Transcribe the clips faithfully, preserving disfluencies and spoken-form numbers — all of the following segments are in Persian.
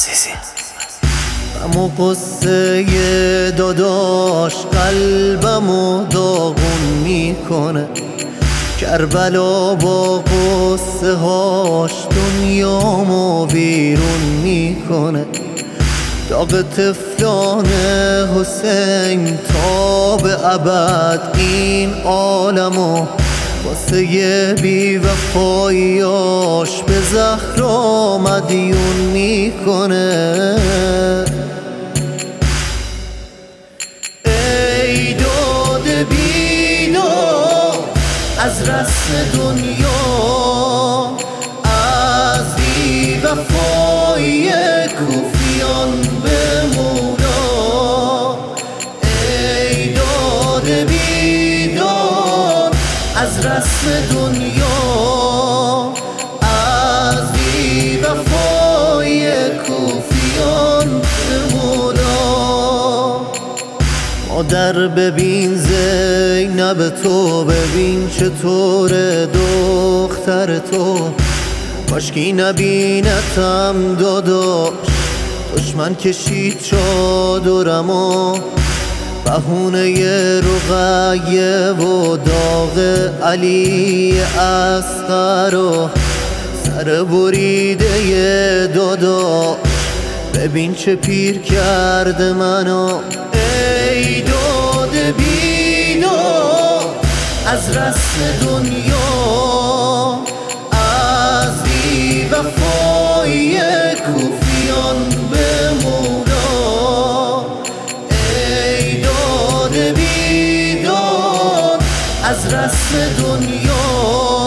عزیزی. غم و قصه داداش قلبمو داغون میکنه، کربلا با قصه هاش دنیامو بیرون میکنه. داغ طفلان حسین تا به ابد این عالمو واسه بی وفاییاش به زهرا مدیون میکنه. ای داده بیدار از رسم دنیا، از بی وفایی کوفیان به مولا. ای داده بیدار از رسم دنیا، از بی وفایی کوفیان به مولا. مادر ببین زینب تو، ببین چطور دختر تو، کاشکی نبینتم داداش. دشمن کشید چادرمو، بهونه رقیه و داغ علی اصغر و سر بریده داداش. ببین چه پیر کرده منو. ای داده بیدار از رسم دنیا، از بی وفایی کوفیان به مولا. ای داده بیدار از رسم دنیا،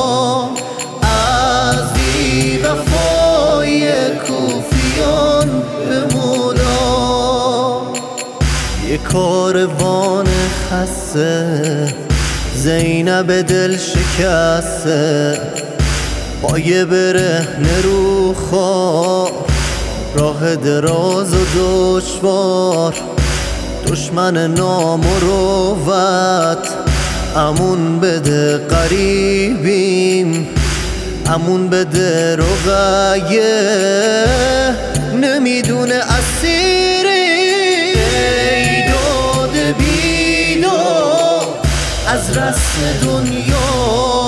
از بی وفایی کوفیان به مولا. یه کاروان خسته زینب دل شکسته، با یه برهنه رو خوار، راه دراز و دشوار. دشمن نامروت امون بده قریبیم، امون بده رقیه نمیدونه اسیری. ای داده بیدار از رسم دنیا،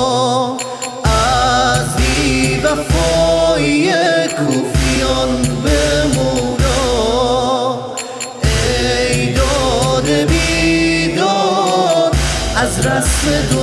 از بی وفایی کوفیان به مولا. ای داده بیدار از رسم دنیا،